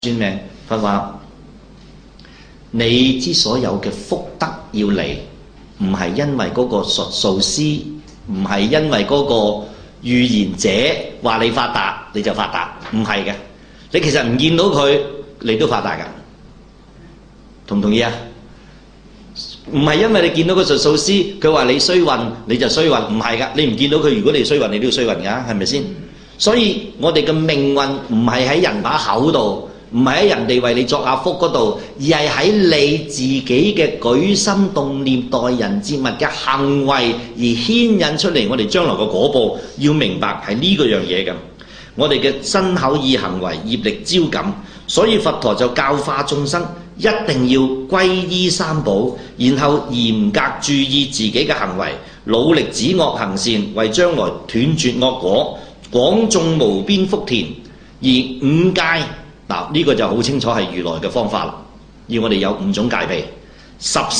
算命佛話：你之所有嘅福德要嚟，唔係因為嗰個術數師，唔係因為嗰個預言者話你發達你就發達，唔係嘅。你其實唔見到佢，你都發達噶，同唔同意啊？唔係因為你見到個術數師佢話你衰運你就衰運，唔係噶。你唔見到佢，如果你衰運，你都要衰運噶，係咪先？所以我哋嘅命運唔係喺人把口度，唔係喺人哋為你作下福嗰度，而係喺你自己嘅舉心動念、待人接物嘅行為而牽引出嚟。我哋將來嘅果報要明白係呢個樣嘢嘅。我哋嘅身口意行為業力招感，所以佛陀就教化眾生一定要皈依三寶，然後嚴格注意自己嘅行為，努力止惡行善，為將來斷絕惡果，廣種無邊福田。而五戒嗱，呢個就好清楚係如來嘅方法啦。要我哋有五種戒備，十善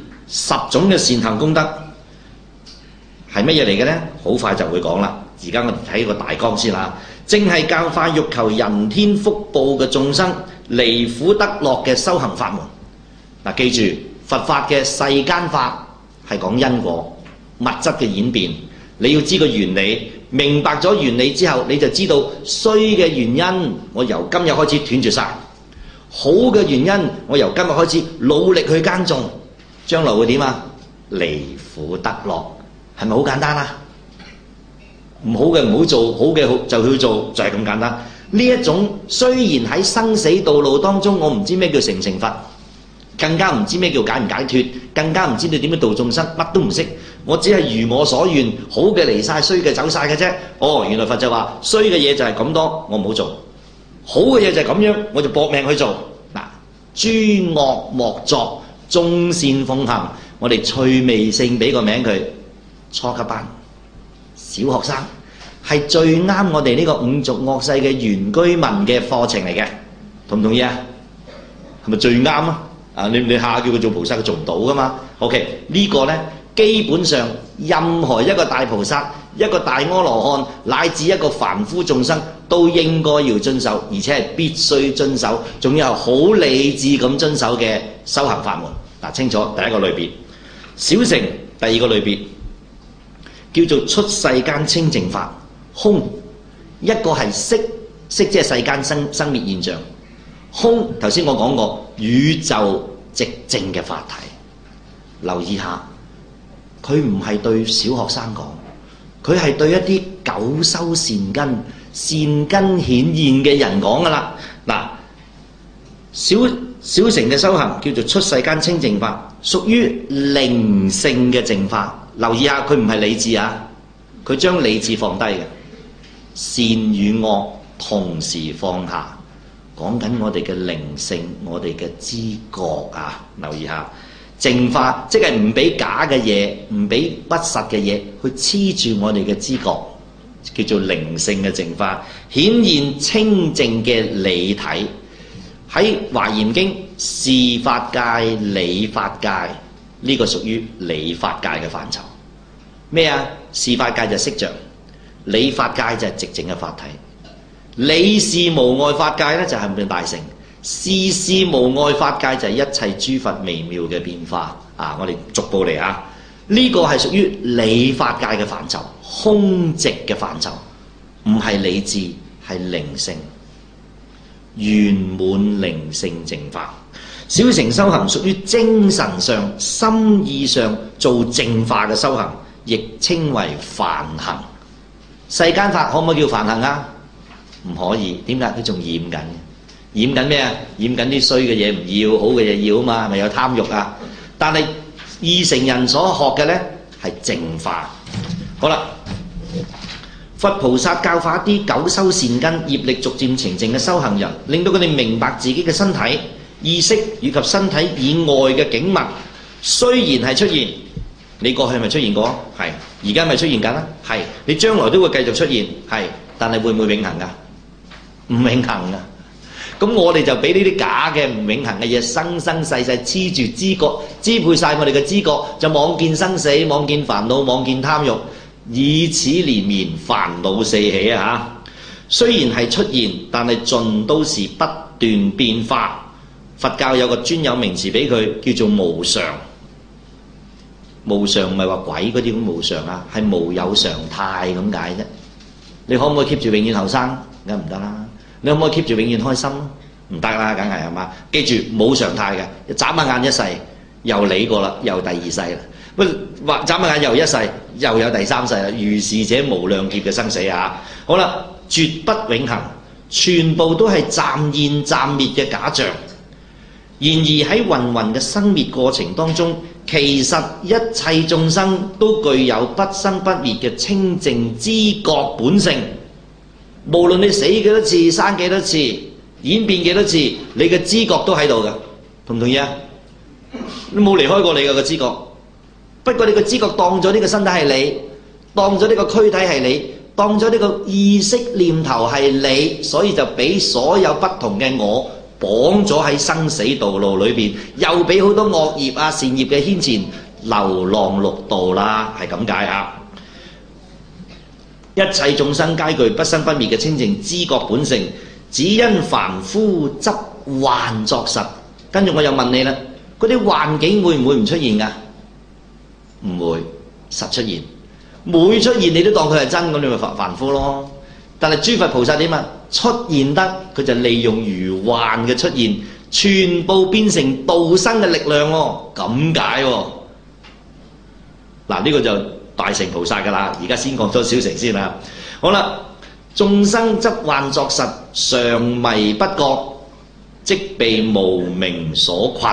10種嘅善行功德係乜嘢嚟嘅呢？好快就會講啦。而家我哋睇個大綱先啦。正係教化欲求人天福報嘅眾生離苦得樂嘅修行法門。嗱，記住佛法嘅世間法係講因果物質嘅演變，你要知個原理，明白咗原理之後，你就知道衰嘅原因，我由今日開始斷絕晒；好嘅原因，我由今日開始努力去耕種，將來會點啊？離苦得樂，係咪好簡單啊？唔好嘅唔好做，好嘅好就去做，就係咁簡單。呢一種雖然喺生死道路當中，我唔知咩叫成唔成佛，更加唔知咩叫解唔解脫，更加唔知你點樣度眾生，乜都唔識。我只係如我所願，好嘅嚟晒，衰嘅走晒嘅啫。哦，原來佛就話衰嘅嘢就係咁多，我唔好做；好嘅嘢就係咁樣，我就搏命去做。嗱，諸惡莫作，眾善奉行。我哋趣味性俾個名佢，初級班。小學生係最啱我哋呢個五濁惡世嘅原居民嘅課程嚟嘅，同唔同意啊？係咪最啱啊？你下叫佢做菩薩，佢做唔到噶嘛。OK， 呢個呢，基本上任何一個大菩薩、一個大阿羅漢，乃至一個凡夫眾生，都應該要遵守，而且係必須遵守，仲要係好理智咁遵守嘅修行法門。嗱，清楚第一個類別，小乘第二個類別。叫做出世間清淨法，空。一個係色，色即係世間生滅現象。空，頭先我講過宇宙寂靜嘅法體。留意下，佢唔係對小學生講，佢係對一啲久修善根、善根顯現嘅人講噶啦。嗱，小乘嘅修行叫做出世間清淨法，屬於靈性嘅淨化。留意下，佢唔係理智啊，佢將理智放低嘅，善與惡同時放下，講緊我哋嘅靈性，我哋嘅知覺啊。留意下，淨化即係唔俾假嘅嘢，唔俾不實嘅嘢去黐住我哋嘅知覺，叫做靈性嘅淨化，顯現清淨嘅理體。喺華嚴經事法界、理法界。呢個屬於理法界嘅範疇。咩啊？事法界就係色著，理法界就係寂靜嘅法體。理事無礙法界咧就係唔大乘，事無礙法界就係一切諸佛微妙嘅變化。我哋逐步嚟啊。呢個係屬於理法界嘅範疇，空寂嘅範疇，唔係理智，係靈性，圓滿靈性淨化。小乘修行屬於精神上、心意上做淨化嘅修行，亦稱為梵行。世間法可唔可以叫梵行啊？唔可以。點解？佢仲染緊，染緊咩啊？染緊啲衰嘅嘢唔要，好嘅嘢要啊嘛，咪有貪欲啊。但係二乘人所學嘅呢係淨化。好啦，佛菩薩教化一啲久修善根、業力逐漸澄淨嘅修行人，令到佢哋明白自己嘅身體、意識以及身體以外嘅景物，雖然係出現，你過去係咪出現過？係，而家咪出現緊啦？係，你將來都會繼續出現，係，但係會唔會永恆噶？唔永恆噶。咁我哋就俾呢啲假嘅唔永恆嘅嘢生生世世黐住知覺，支配晒我哋嘅知覺，就妄見生死，妄見煩惱，妄見貪欲，以此連綿煩惱四起啊！雖然係出現，但係盡都是不斷變化。佛教有個專有名詞俾佢，叫做無常。無常唔係話鬼嗰啲咁無常啊，係無有常態咁解啫。你可唔可以 keep 住永遠後生？梗唔得啦。你可唔可以 keep 住永遠開心？唔得啦，梗係嘛？記住冇常態嘅，眨下眼一世又嚟過啦，又第二世啦。喂，眨下眼又一世，又有第三世啦。如是者無量劫嘅生死啊！好啦，絕不永恆，全部都係暫現暫滅嘅假象。然而喺芸芸嘅生滅過程當中，其實一切眾生都具有不生不滅嘅清淨知覺本性。無論你死幾多次、生幾多次、演變幾多次，你嘅知覺都喺度嘅，同唔同意啊？你冇離開過你嘅知覺，不過你嘅知覺當咗呢個身體係你，當咗呢個軀體係你，當咗呢個意識念頭係你，所以就俾所有不同嘅我綁咗喺生死道路裏邊，又俾好多惡業啊、善業嘅牽纏，流浪六道啦，係咁解啊！一切眾生皆具不生不滅嘅清淨知覺本性，只因凡夫執幻作實。跟住我又問你啦，嗰啲幻境會唔會唔出現㗎？唔會，實出現。每出現你都當佢係真，咁你咪凡夫咯。但係諸佛菩薩點啊？出現得佢就利用如幻嘅出現，全部變成度生嘅力量喎。咁解喎。嗱，呢個就大乘菩薩㗎啦。而家先講咗小乘先啦。好啦，眾生執幻作實，常迷不覺，即被無明所困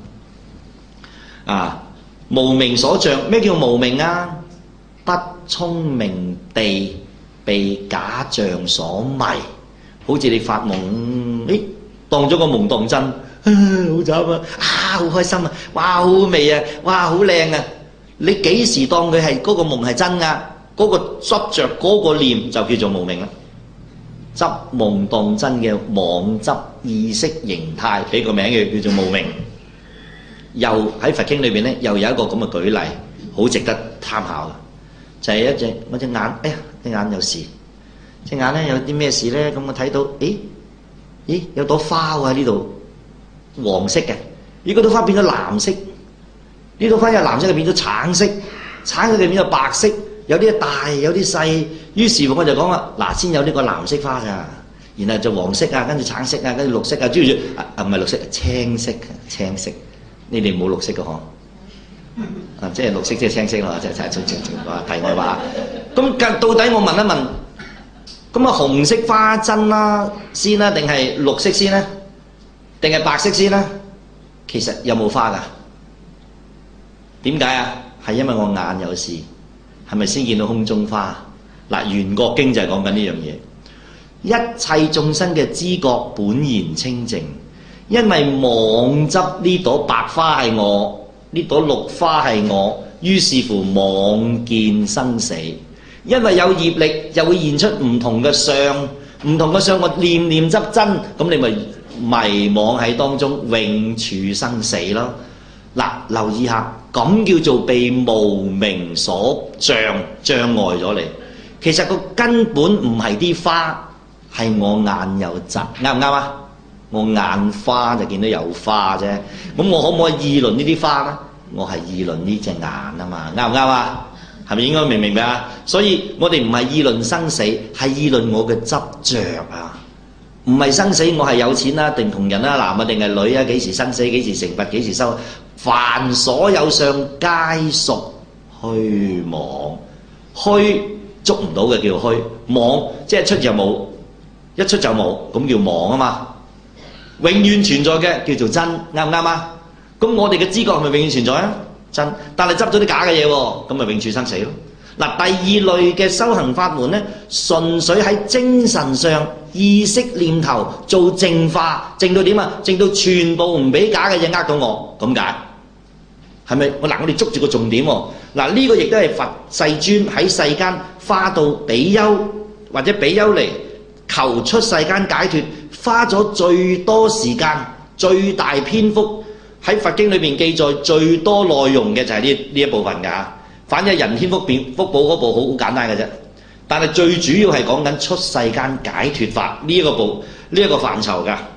啊！無明所障。咩叫無明啊？不聰明地被假象所迷。好似你發夢，當咗個夢當真，好慘啊！好開心啊！哇，好味啊！哇，好靚啊！你幾時當佢係嗰個夢係真啊？嗰個執着嗰個念就叫做無明啦。執夢當真嘅妄執意識形態，俾個名叫做無明。又喺佛經裏邊咧，又有一個咁嘅舉例，好值得參考嘅，就係我隻眼，哎呀，隻眼有事。隻眼咧有啲咩事咧？咁我睇到，咦，有朵花喎喺呢度，黃色嘅。如果朵花變咗藍色，呢朵花由藍色就變咗橙色，橙色就變咗白色，有啲大，有啲細。於是乎我就講啦，嗱，先有呢個藍色花㗎，然後就黃色啊，跟住橙色啊，跟住綠色啊，跟住唔係綠色，青色，青色。你哋冇綠色嘅嗬？即係綠色即係青色咯，即係題外話。咁到底我問一問？咁啊，紅色花真啦先啦，定係綠色先咧？定係白色先咧？其實有冇花㗎？點解啊？係因為我眼有事，係咪先見到空中花？嗱，《圓覺經》就係講緊呢樣嘢。一切眾生嘅知覺本然清淨，因為妄執呢朵白花係我，呢朵綠花係我，於是乎妄見生死。因為有業力，就會現出唔同嘅相，唔同嘅相我念念執真，咁你咪迷惘喺當中，永處生死咯。嗱，留意下，咁叫做被無明所障礙咗你。其實個根本唔係啲花，係我眼有疾，啱唔啱啊？我眼花就見到有花啫。咁我可唔可以議論呢啲花呢？我係議論呢隻眼啊嘛，啱唔啱啊？係咪應該明白啊？所以我哋唔係議論生死，係議論我嘅執着啊！唔係生死，我係有錢啦，定窮人啦，男啊定係女啊？幾時生死？幾時成佛？幾時收？凡所有相，皆屬虛妄。虛捉唔到嘅叫虛，妄即係出就冇，一出就冇，咁叫妄啊嘛。永遠存在嘅叫做真，啱唔啱啊？咁我哋嘅知覺係咪永遠存在啊？真，但係執咗啲假嘅嘢喎，咁咪永處生死咯。嗱，第二類嘅修行法門咧，純粹喺精神上意識念頭做淨化，淨到點啊？淨到全部唔俾假嘅嘢呃到我，咁解係咪？我哋捉住個重點喎。嗱，呢個亦都係佛世尊喺世間花到比丘或者比丘尼求出世間解脫，花咗最多時間、最大篇幅。喺佛經裏邊記載最多內容嘅就係呢一部分㗎。反正人天福報嗰部好簡單嘅啫，但係最主要係講緊出世間解脫法呢一個範疇㗎。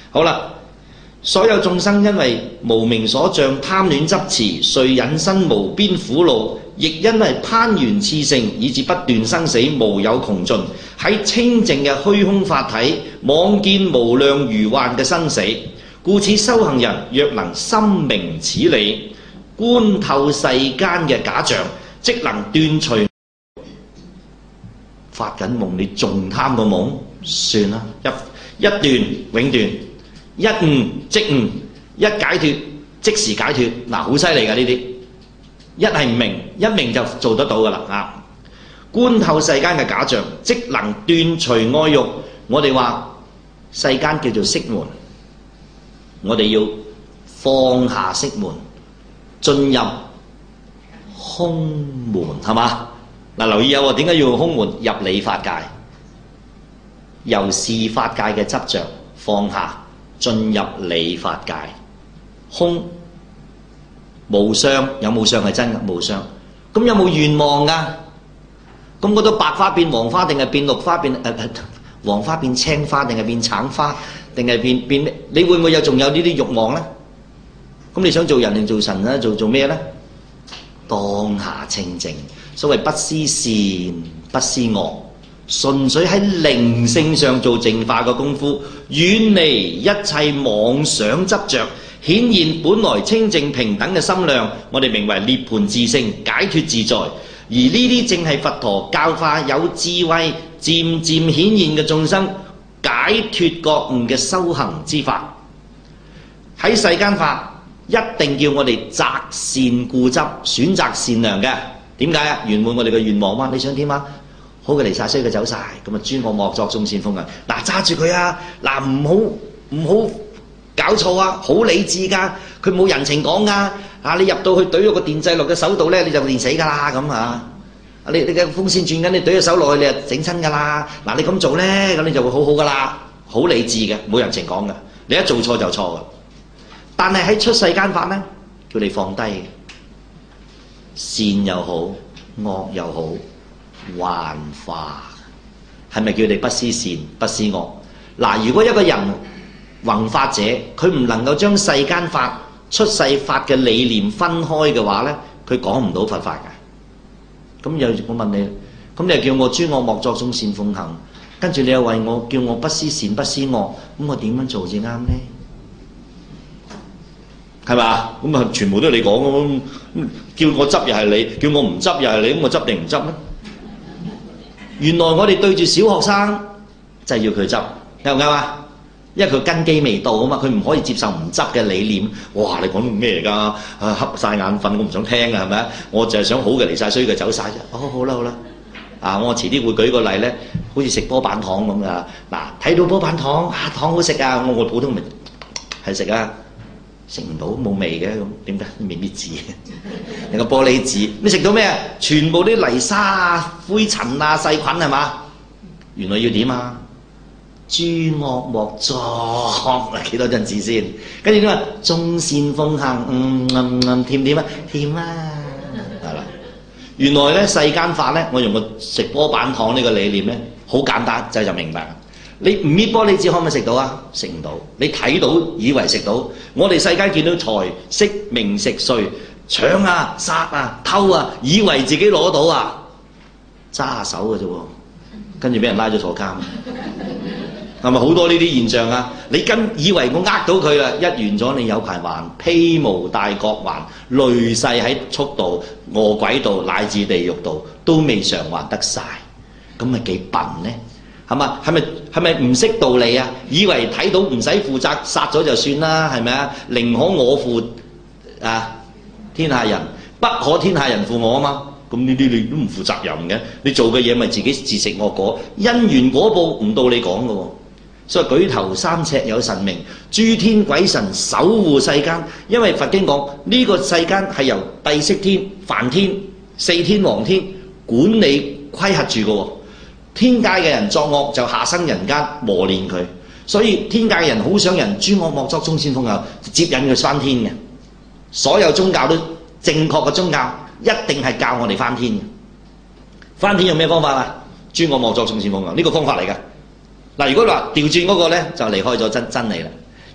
好啦，所有眾生因為無明所障，貪戀執持，遂引生無邊苦惱，亦因為攀緣熾盛，以致不斷生死無有窮盡。喺清淨嘅虛空法體，妄見無量如幻嘅生死。故此修行人若能深明此理，觀透世間嘅假象，即能斷除。發緊夢，你仲貪個夢？算啦，一斷永斷，一悟即悟，一解脫即時解脫。嗱，好犀利㗎呢啲，一係唔明，一明就做得到㗎啦啊！觀透世間嘅假象，即能斷除愛欲。我哋話世間叫做色門，我哋要放下色門，進入空門，係嘛？嗱，留意有點解要用空門？入理法界，由事法界嘅執着放下，進入理法界。空無相，有冇相係真嘅？無相。咁有冇願望㗎？咁嗰朵白花變黃花，定係變綠花？黃花變青花，定係變橙花？定係變咩？你會唔會仲有呢啲慾望呢？咁你想做人定做神呢？做咩呢？當下清淨。所謂不思善，不思惡，純粹喺靈性上做淨化嘅功夫，遠離一切妄想執着，顯現本來清淨平等嘅心量，我哋名為涅槃自性，解脫自在。而呢啲正係佛陀教化有智慧漸漸顯現嘅眾生解脫覺悟嘅修行之法。喺世間法一定叫我哋擇善固執，選擇善良嘅。點解啊？圓滿我哋嘅願望嘛！你想點啊？好嘅嚟晒，衰嘅走晒，咁啊諸惡莫作，眾善奉行。嗱，揸住佢啊！嗱，唔好搞錯啊！好理智噶，佢冇人情講噶。啊，你入到去懟咗個電掣落嘅手度咧，你就電死噶啦咁啊！你嘅風扇轉緊，你懟咗手落去，你就整親噶啦。嗱，你咁做咧，咁你就會好好噶啦。好理智嘅，冇人情講嘅。你一做錯就錯嘅。但係喺出世間法咧，叫你放低。善又好，惡又好，幻化，係咪叫你不思善不思惡？嗱，如果一個人弘法者，佢唔能夠將世間法、出世法嘅理念分開嘅話咧，佢講唔到佛法嘅。咁又我問你，咁你又叫我諸惡莫作，眾善奉行，跟住你又為我叫我不思善不思惡，咁我點樣做至啱呢？係嘛？咁啊，全部都係你講嘅，叫我執又係你，叫我唔執又係你，咁我執定唔執咧？原來我哋對住小學生就係要佢執，啱唔啱啊？因為佢根基未到啊嘛，佢唔可以接受唔執嘅理念。哇！你講咩嚟㗎？啊，瞌晒眼瞓，我唔想聽啊，係咪啊？我就係想好嘅嚟晒，衰嘅走晒啫。哦，好啦好啦，啊，我遲啲會舉個例咧，好似食波板糖咁㗎。嗱，睇到波板糖，啊，糖好食啊，我普通咪係食啊。食唔到冇味嘅，咁點解？未搣紙，有個玻璃紙，你食到咩啊？全部啲泥沙啊、灰塵啊、細菌係嘛？原來要點啊？諸惡莫作，幾多陣字先？跟住點啊？眾善奉行，甜唔甜啊？甜啊！係啦，原來咧世間法咧，我用個食波板糖呢個理念咧，好簡單，就明白。你唔搣玻璃紙可唔可以食到啊？食唔到。你睇到以為食到，我哋世間見到財色名食睡，搶啊、殺啊、偷啊，以為自己攞到啊，揸手嘅啫喎，跟住俾人拉咗坐監，係咪好多呢啲現象啊？你以為我呃到佢啦，一完咗你有排還，披無大國還，累世喺畜道、餓鬼道乃至地獄道都未償還得晒，咁咪幾笨呢？係嘛？係咪唔識道理啊？以為睇到唔使負責，殺咗就算啦，係咪啊？寧可我負天下人，不可天下人負我啊嘛。咁呢啲你都唔負責任嘅，你做嘅嘢咪自己自食惡果，因緣果報唔到你講嘅喎。所以舉頭三尺有神明，諸天鬼神守護世間。因為佛經講呢個世間係由帝釋天、梵天、四天王天管理規轄住嘅喎。天界嘅人作惡就下生人間磨練佢，所以天界嘅人好想人諸惡莫作，眾善奉行，接引佢翻天嘅。所有宗教都正確嘅宗教一定係教我哋翻天嘅。翻天用咩方法啊？諸惡莫作，眾善奉行，呢個方法嚟㗎。嗱，如果話調轉嗰個咧，就離開咗真理啦。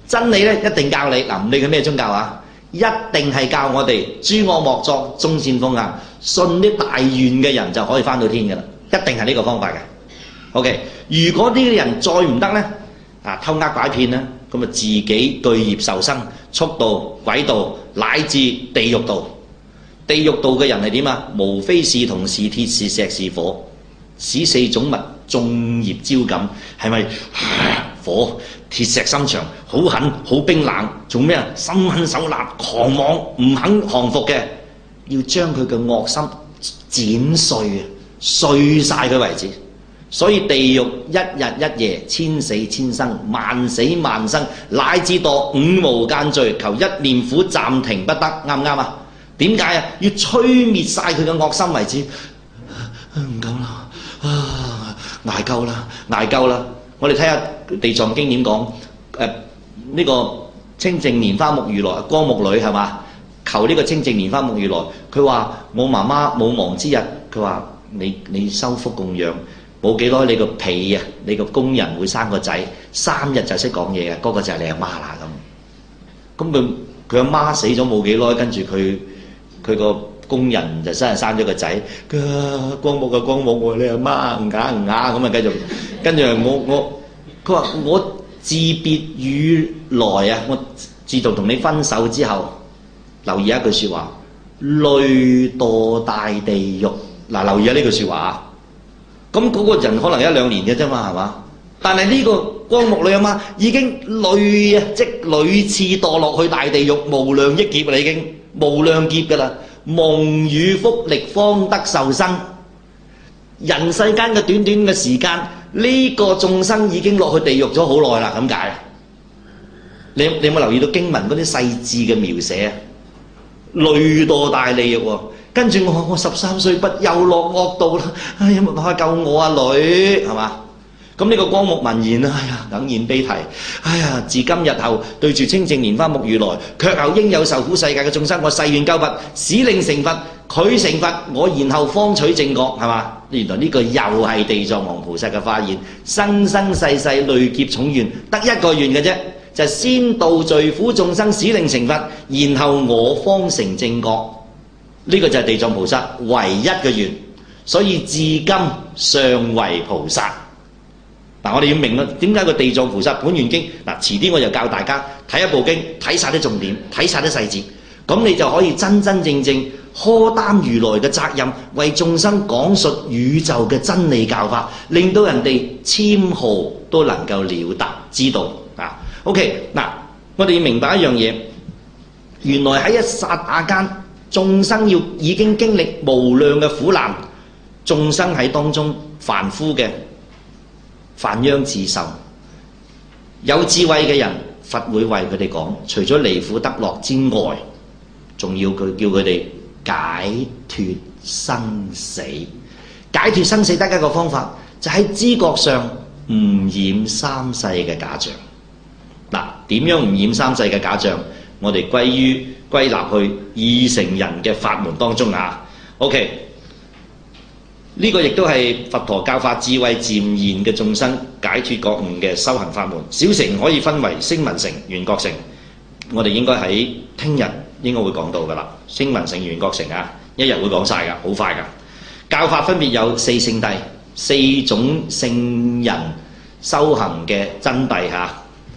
真理咧一定教你嗱，唔理佢咩宗教啊，一定係教我哋諸惡莫作，眾善奉行，信啲大願嘅人就可以返到天㗎啦，一定係呢個方法嘅。OK， 如果呢啲人再唔得咧，偷呃拐騙咧，咁啊自己對業受生，畜道、鬼道乃至地獄道。地獄道嘅人係點啊？無非是銅是鐵是石是火，使四種物眾業招感，係咪？火鐵石心腸，好狠好冰冷，做咩啊？心狠手辣，狂妄唔肯降服嘅，要將佢嘅惡心剪碎啊，碎晒佢為止。所以地獄一日一夜，千死千生，萬死萬生，乃至墮五無間罪，求一念苦暫停不得，啱唔啱啊？點解啊？要吹滅晒佢嘅惡心為止。唔夠啦，捱夠啦，捱夠啦！我哋睇下地藏經點講，呢個清淨蓮花目如來，光目女係嘛？求呢個清淨蓮花目如來，佢話我媽媽冇亡之日，佢話你修福供養。冇幾耐，你個婢啊，你個工人會生個仔，3日就識講嘢嘅，嗰個就係你阿媽啦咁。咁佢阿媽死咗冇幾耐，跟住佢個工人就生咗個仔。光目嘅光目，你阿媽唔啞唔啞咁啊，繼續。跟住佢話我自別與來啊，我自從同你分手之後，留意一句説話，累墮大地獄。嗱，留意下呢句説話啊。咁嗰個人可能1-2年嘅啫嘛，係嘛？但係呢個光目女阿媽已經屢次墮落去大地獄無量億劫啦，已經無量劫㗎啦，蒙與福力方得受生。人世間嘅短短嘅時間，呢個眾生已經落去地獄咗好耐啦，咁解？你有冇留意到經文嗰啲細緻嘅描寫啊？累墮大地獄喎。跟住我13歲不又落惡道啦！哎呀，冇辦法救我啊女，係嘛？咁呢個光目聞言啊，哎呀，哽咽悲啼，哎呀，自今日後對住清淨蓮花目如來，卻後應有受苦世界嘅眾生，我誓願救拔，使令成佛，佢成佛，我然後方取正覺，係嘛？原來呢個又係地藏王菩薩嘅發現，生生世世累劫重願，得一個願嘅啫，就係先度罪苦眾生，使令成佛，然後我方成正覺。呢個就係地藏菩薩唯一嘅願，所以至今尚為菩薩。嗱，我哋要明啦，點解個地藏菩薩本願經嗱，遲啲我就教大家睇一部經，睇晒啲重點，睇晒啲細節，咁你就可以真真正正荷擔如來嘅責任，為眾生講述宇宙嘅真理教法，令到人哋簽號都能夠了達知道啊。OK， 嗱，我哋要明白一樣嘢，原來喺一剎那間，眾生已經經歷無量嘅苦難，眾生喺當中凡夫嘅犯殃自受。有智慧嘅人，佛會為佢哋講，除咗離苦得樂之外，仲要佢叫佢哋解脫生死。解脫生死得一個方法，就喺知覺上唔染三世嘅假象。嗱，點樣唔染三世嘅假象？我哋歸納去二乘人嘅法門當中啊。OK， 呢個亦都係佛陀教法智慧漸現嘅眾生解脫覺悟嘅修行法門。小乘可以分為聲聞乘、緣覺乘，我哋應該喺聽日應該會講到㗎啦。聲聞乘、緣覺乘啊，一日會講晒㗎，好快㗎。教法分別有4聖諦，4種聖人修行嘅真諦嚇。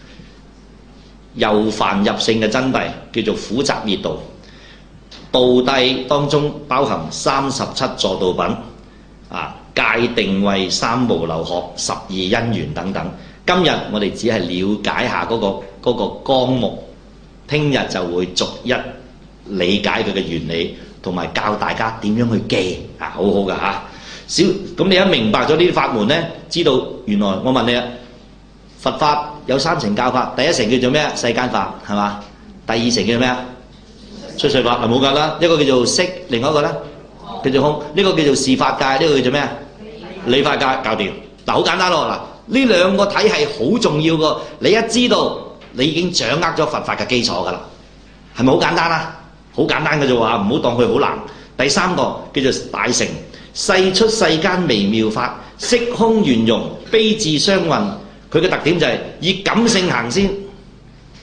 由凡入聖嘅真諦叫做苦集滅道，道諦當中包含37助道品，戒定慧、三無漏學、12因緣等等。今日我哋只係了解下嗰個綱目，聽日就會逐一理解佢嘅原理，同埋教大家點樣去記啊，好好㗎嚇。咁你一明白咗呢啲法門呢，知道原來我問你啊，佛法有3乘教法，第一乘叫做咩啊？世間法係嘛？第二乘叫做咩啊？出世法係冇㗎啦。一個叫做色，另外一個咧叫做空。呢個叫做事法界，呢個叫做咩啊？理法界，搞掂。嗱，好簡單咯。嗱，呢兩個體系好重要㗎。你一知道，你已經掌握咗佛法嘅基礎㗎啦。係咪好簡單啊？好簡單嘅啫喎，唔好當佢好難。第三個叫做大乘，世出世間微妙法，色空圓融，悲智相運。佢嘅特點就係以感性行先，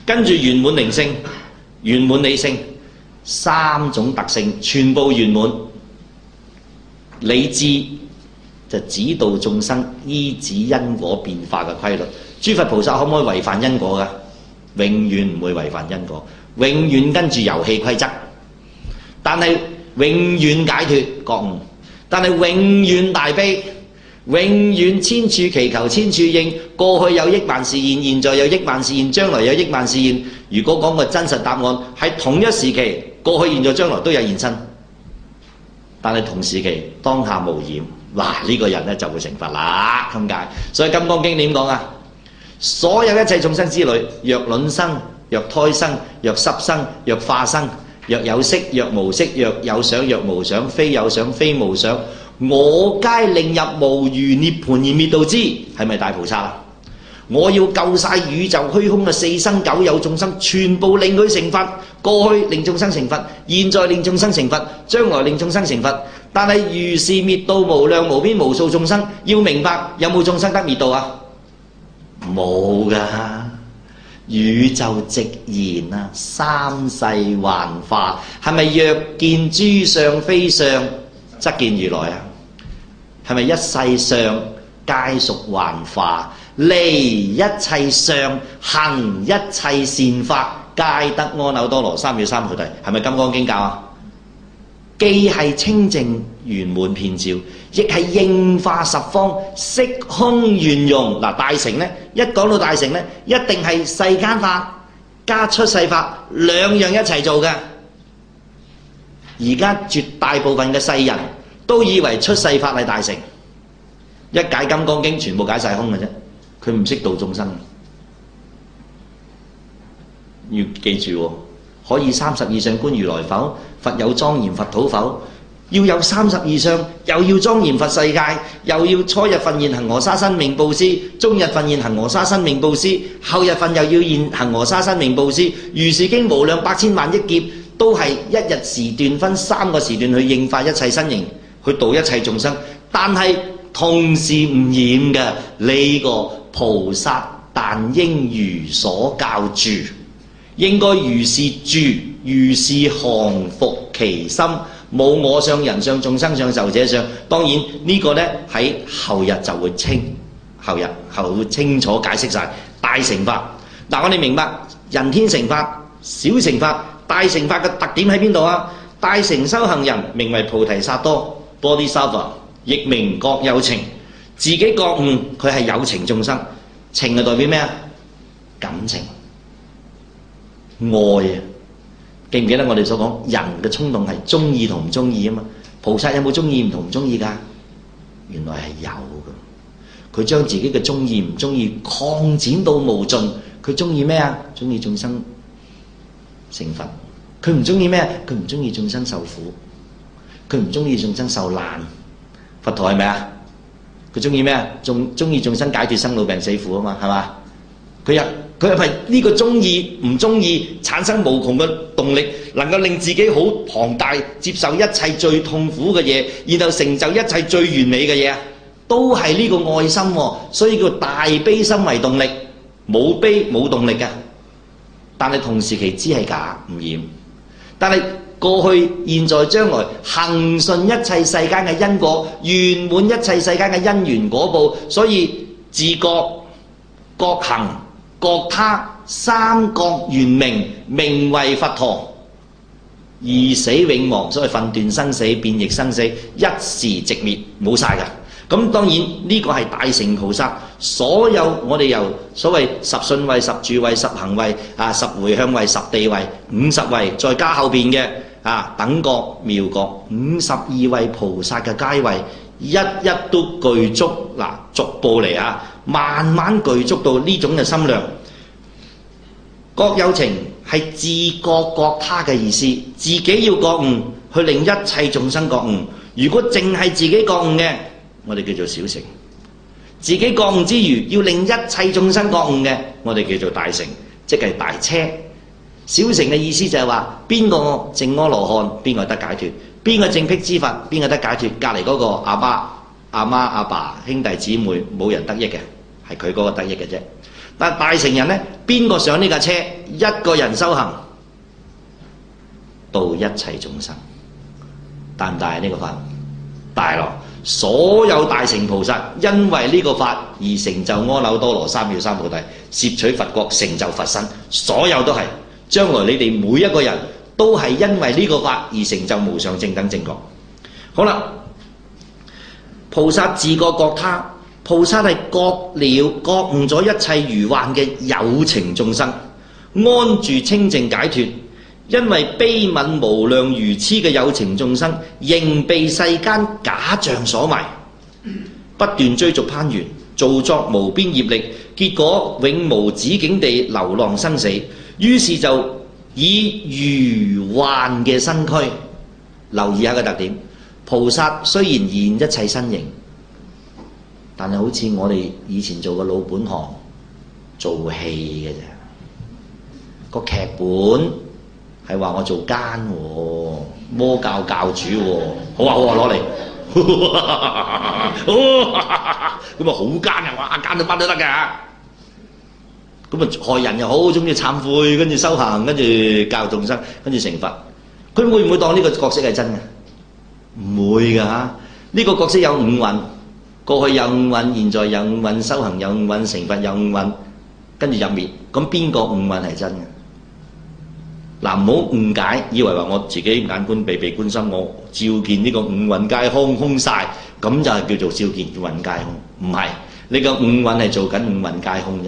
跟住圓滿靈性、圓滿理性三種特性全部圓滿。理智就指導眾生依止因果變化嘅規律。諸佛菩薩可唔可以違反因果㗎？永遠唔會違反因果，永遠跟住遊戲規則，但係永遠解脫覺悟，但係永遠大悲，永遠千處祈求千處應。過去有億萬示現，現在有億萬示現，將來有億萬示現。如果講個真實答案，喺同一時期，過去、現在、將來都有現身，但係同時期當下無染。嗱，呢個人咧就會成佛啦。咁解，所以《金剛經》點講啊？所有一切眾生之類，若卵生，若胎生，若濕生，若化生，若有色，若無色，若有想，若無想，非有想，非無想，我皆令入無餘涅槃而滅度之。係咪大菩薩啊？我要救晒宇宙虛空嘅四生九有眾生，全部令佢成佛。過去令眾生成佛，現在令眾生成佛，將來令眾生成佛。但係如是滅度無量無邊無數眾生。要明白，有冇眾生得滅度啊？冇㗎。宇宙直言啊，三世幻化，係咪若見諸相非相，則見如來啊？係咪一世相皆屬幻化，離一切相，行一切善法，皆得阿耨多羅三藐三菩提？係咪《金剛經》教啊？既係清淨圓滿遍照，亦係應化十方，色空圓融。嗱，大乘呢，一講到大乘呢，一定係世間法加出世法兩樣一齊做嘅。而家絕大部分嘅世人都以為出世法係大乘，一解《金剛經》全部解晒空嘅啫，佢唔識度眾生。要記住喎，可以32相觀如來否？佛有莊嚴佛土否？要有32相，又要莊嚴佛世界，又要初日分現恒河沙生命布施，中日分現恒河沙生命布施，後日分又要現恒河沙生命布施。如是經無量百千萬億劫，都係一日時段分3個時段去應化一切身形，去度一切眾生。但係同時唔染嘅呢個菩薩，但應如所教住，應該如是住，如是降伏其心，冇我相、人相、眾生相、壽者相。當然呢個呢，喺後日就會後日會清楚解釋晒大乘法。嗱，我哋明白人天乘法、小乘法、大乘法嘅特點喺邊度啊？大乘修行人名為菩提薩埵 Bodhisattva， 亦名覺有情，自己覺悟佢係有情眾生。情係代表咩啊？感情、愛啊！記唔記得我哋所講人嘅衝動係中意同唔中意啊嘛？菩薩有冇中意唔同唔中意㗎？原來係有㗎。佢將自己嘅中意唔中意擴展到無盡。佢中意咩啊？中意眾生成佛。佢唔中意咩？佢唔中意眾生受苦。佢唔中意眾生受難。佛陀係咪啊？佢中意咩啊？中意眾生解脫生老病死苦啊嘛，係嘛？佢又係呢個中意唔中意產生無窮嘅動力，能夠令自己好龐大，接受一切最痛苦嘅嘢，然後成就一切最完美嘅嘢，都係呢個愛心喎。所以叫大悲心為動力，冇悲冇動力嘅。但係同時期知係假唔染，但係過去、現在、將來恆順一切世間嘅因果，圓滿一切世間嘅因緣果報。所以自覺、覺行、覺他三覺圓明，名為佛陀。而死永亡，所謂分段生死、變易生死，一時直滅，冇晒㗎。咁當然呢個係大乘菩薩，所有我哋由所謂十信位、十住位、十行位、十迴向位、十地位、50位，再加後邊嘅等覺、妙覺52位菩薩嘅階位，一一都具足。嗱，逐步嚟慢慢具足到呢種嘅心量。覺有情係自覺覺他嘅意思，自己要覺悟，去令一切眾生覺悟。如果淨係自己覺悟嘅，我哋叫做小乘；自己覺悟之餘，要令一切眾生覺悟嘅，我哋叫做大乘，即係大車。小乘嘅意思就係話，邊個證阿羅漢，邊個得解脫；邊個證辟支佛，邊個得解脫。隔離嗰個阿媽、阿爸、兄弟姊妹冇人得益嘅，係佢嗰個得益嘅啫。 但大乘人呢，邊個上呢架車？一個人修行，度一切眾生，大唔大呢個法？大咯！所有大乘菩薩因為呢個法而成就阿耨多羅三藐三菩提，攝取佛國，成就佛身，所有都係。將來你哋每一個人都係因為呢個法而成就無上正等正覺。好啦，菩薩自覺覺他，菩薩係覺悟咗一切餘幻嘅有情眾生，安住清淨解脫。因為悲憫無量愚癡嘅有情眾生，仍被世間假象所迷，不斷追逐攀緣，造作無邊業力，結果永無止境地流浪生死。於是就以餘幻嘅身軀，留意下個特點。菩薩雖然現一切身形，但係好似我哋以前做嘅老本行，做戲嘅啫。個劇本係話我做奸喎，魔教教主喎，好啊好啊，攞嚟，咁啊好奸啊，哇奸到乜都得㗎。咁啊害人又好，中意懺悔，跟住修行，跟住教眾生，跟住成佛。佢會唔會當呢個角色係真嘅？唔會㗎嚇。呢個角色有五蘊，過去有五蘊，現在有五蘊，修行有五蘊，成佛有五蘊，跟住入滅。咁邊個五蘊係真嘅？嗱，唔好誤解，以為話我自己眼觀鼻，鼻觀心，我照見呢個五蘊皆空，空晒，咁就係叫做照見五蘊皆空。唔係，你個五蘊係做緊五蘊皆空啫。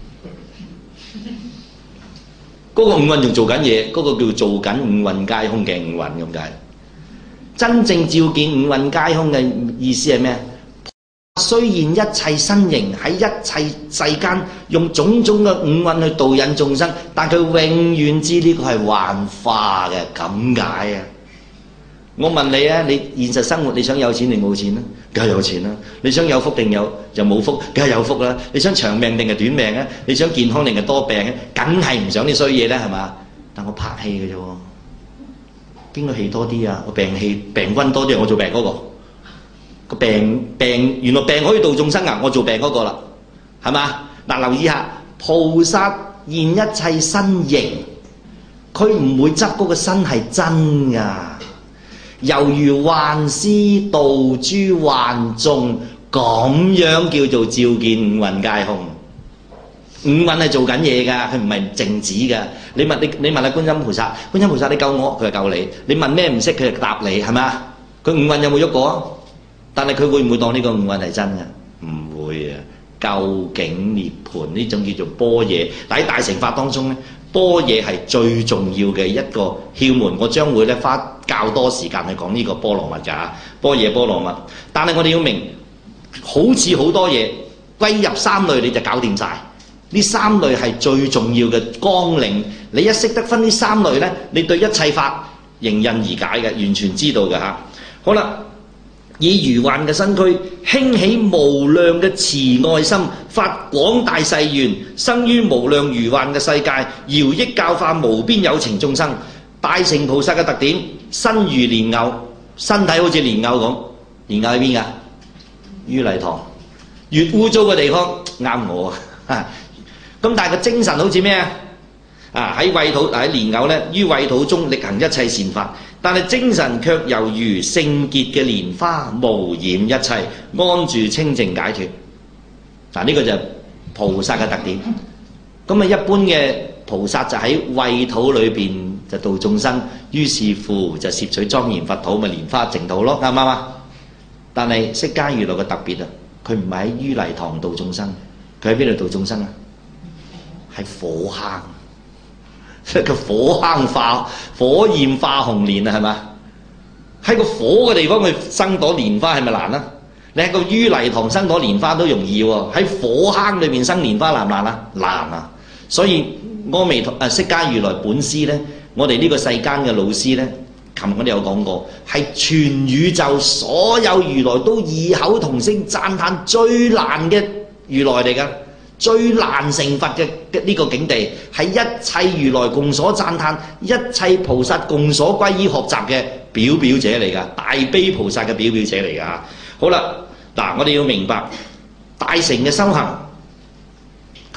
嗰個五蘊仲做緊嘢，嗰個叫做緊五蘊皆空嘅五蘊咁解。真正照見五蘊皆空嘅意思係咩？雖然一切身形喺一切世間用種種嘅五蘊去導引眾生，但佢永遠知呢個係幻化嘅，咁解啊！我問你啊，你現實生活你想有錢定冇錢啊？梗係有錢啦！你想有福定就冇福？梗係有福啦！你想長命定係短命啊？你想健康定係多病啊？梗係唔想啲衰嘢啦，係嘛？但我拍戲嘅啫喎，邊個戲多啲啊？我病君多啲，我做病嗰個。個病原來病可以度眾生啊！我做病嗰個啦，係嘛？嗱，留意下，菩薩現一切身形，佢唔會執嗰個身係真噶，猶如幻師度諸幻眾，咁樣叫做照見五蘊皆空。五蘊係做緊嘢噶，佢唔係靜止噶。你問下觀音菩薩，觀音菩薩你救我，佢就救你。你問咩唔識，佢就答你，係嘛？佢五蘊有冇喐過啊？但係佢會唔會當呢個五蘊係真嘅？唔會啊！究竟涅槃呢種叫做般若，但喺大乘法當中咧，般若係最重要嘅一個竅門。我將會咧花較多時間去講呢個波羅蜜㗎，般若波羅蜜。但係我哋要明，好似好多嘢歸入三類你就搞掂晒。呢三類係最重要嘅綱領。你一識得分呢三類咧，你對一切法迎刃而解嘅，完全知道嘅嚇。好啦。以餘幻嘅身軀興起無量嘅慈愛心，發廣大誓願，生於無量餘幻嘅世界，饒益教化無邊有情眾生。大乘菩薩嘅特點，身如蓮藕，身體好似蓮藕咁。蓮藕喺邊㗎？於禮堂，越污糟嘅地方啱我啊！咁但係個精神好似咩啊？喺穢土喺蓮藕咧，於穢土中力行一切善法。但係精神卻猶如聖潔嘅蓮花，無染一切，安住清淨解脫。嗱，呢個就係菩薩嘅特點。咁啊，一般嘅菩薩就喺穢土裏邊就度眾生，於是乎就攝取莊嚴佛土，咪蓮花淨土咯，啱唔啱啊？但係釋迦如來嘅特別啊，佢唔係喺於泥塘度眾生，佢喺邊度度眾生啊？喺火坑。個火焰化紅蓮啊，係嘛？喺個火嘅地方去生朵蓮花係咪難啊？你喺個淤泥塘生朵蓮花都容易喎，喺火坑裏面生蓮花難唔難啊？難啊！所以阿彌陀釋迦如來本師咧，我哋呢個世間嘅老師咧，琴日我哋有講過，係全宇宙所有如來都異口同聲讚歎最難嘅如來嚟㗎。最難成佛嘅呢個境地，係一切如來共所讚歎，一切菩薩共所歸依學習嘅表者嚟㗎，大悲菩薩嘅表者嚟㗎。好啦，嗱，我哋要明白大乘嘅修行，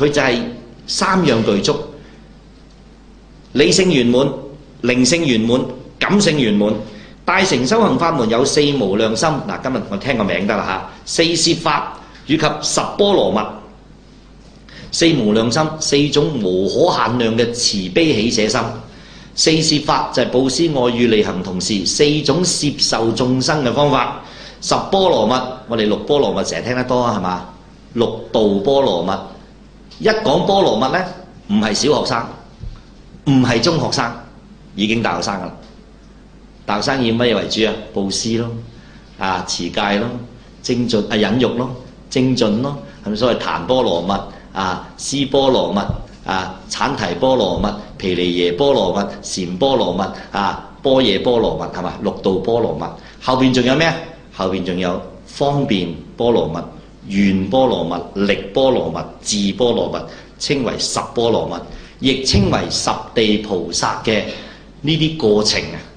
佢就係三樣具足：理性圓滿、靈性圓滿、感性圓滿。大乘修行法門有四無量心，嗱，今日我聽個名得啦嚇，四攝法以及十波羅蜜。四無量心，四種無可限量嘅慈悲喜捨心。四攝法就係布施、愛語、利行、同事，四種攝受眾生嘅方法。十波羅蜜，我哋六波羅蜜成日聽得多啊，係嘛？六度波羅蜜，一講波羅蜜呢，唔係小學生，唔係中學生，已經大學生噶啦。大學生以乜嘢為主啊？布施咯，啊持戒咯，精進啊忍辱咯，精進咯，係咪所謂檀波羅蜜啊、尸波羅蜜啊、產提波羅蜜、毗尼耶波羅蜜、禪波羅蜜啊、般若波羅蜜，係嘛？六度波羅蜜，後邊仲有咩？後邊仲有方便波羅蜜、願波羅蜜、力波羅蜜、智波羅蜜，稱為十波羅蜜，亦稱為十地菩薩嘅呢啲過程啊。